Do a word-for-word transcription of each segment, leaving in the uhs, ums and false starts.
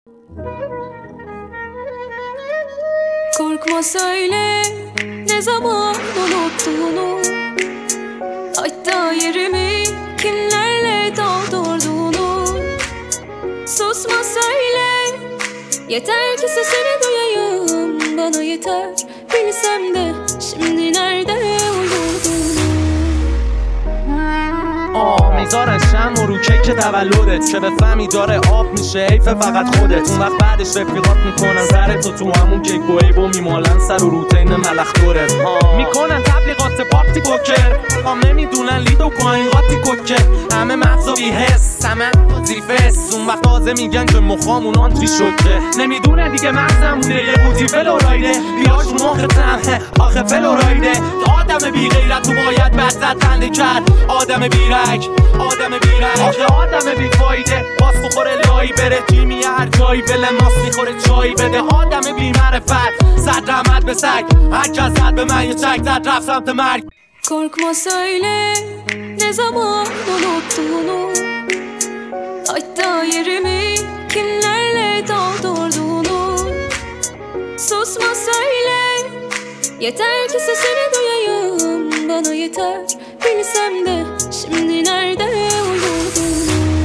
Korkma söyle ne zaman unuttuğunu, hatta yerimi kimlerle doldurduğunu. Susma söyle, yeter ki sesini duyayım. Bana yeter bilsem de şimdi nerede uyudun. آه میذارن شم و رو کیک تولدت که بفهمی داره آب میشه حیف فقط خودت. اون وقت بعدش رفیقات میکنن سرتو تو همون کیک و عیب و میمالن سر و روتین ملخ دورت. میکنن تبلیغات پارتی پوکر، هم نمیدونن لیدو پایین قاطی کوکر. همه مغزو بی حس، همه زیفس. اون وقت تازه میگن که مخامون آنتری شده. نمیدونن دیگه مغزمونه یه بودی فلورایده. بیاشون مختم آخه فلورایده. آدم بی غیرت تو باید بزد خنده کرد. آدم بی رگ، آدم بی رگ، آخه آدم بی فایده. باز بخوره لایی بره جیمی هر جایی. ول ماست میخوره چایی بده. آدم بی معرفت زد رحمت به سگ. هر کس زد به من یه چک زد رفت سمت مرگ. Korkma söyle ne zaman unuttuğunu, hatta yerimi kimlerle doldurduğunu. Susma söyle, yeter ki sesini duyayım. Bana yeter bilsem de şimdi nerede uyudun.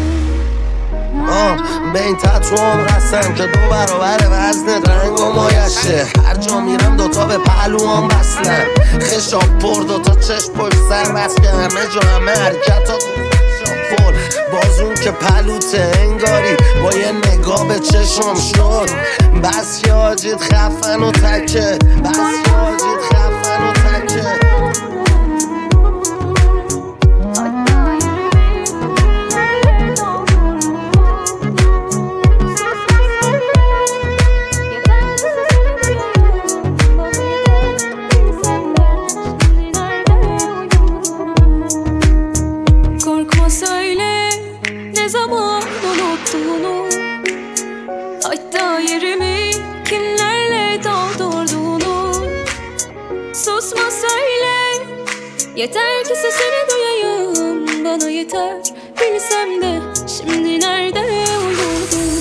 آه به این تتو هم رستن که دو برابر وزنت رنگ و مایشه. هر جا میرم دوتا به پهلوان بسنم. خشاب پر دوتا چشم پشت سر بس که همه جا همه حرکت ها فول. بازون که پلوته انگاری با یه نگاه به چشم شد. بس که آجید خفن و تکه، بس که آجید خفن و تکه. Söyle ne zaman unuttuğunu, hatta yerimi kimlerle doldurduğunu. Susma söyle, yeter ki sesini duyayım. Bana yeter bilsem de şimdi nerede uyudun.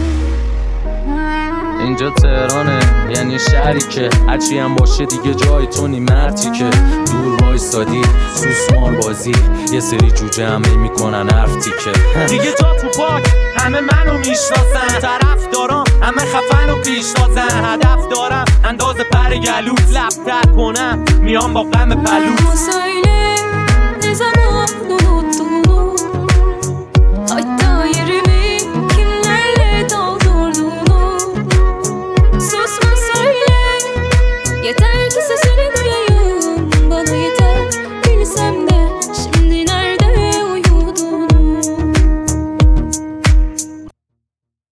اینجا تهرانه یعنی شهری که هرچی هم باشه دیگه جای تو نی. مرتی که دور وایسادی سوسمار بازی. یه سری جوجه همه میکنن حرف تیکه. دیگه جا تو پاک همه منو میشناسن. طرف دارم همه خفن و پیشتازن. هدف دارم انداز پر گلوت لب تر کنم میام با غم پلوت. Söyle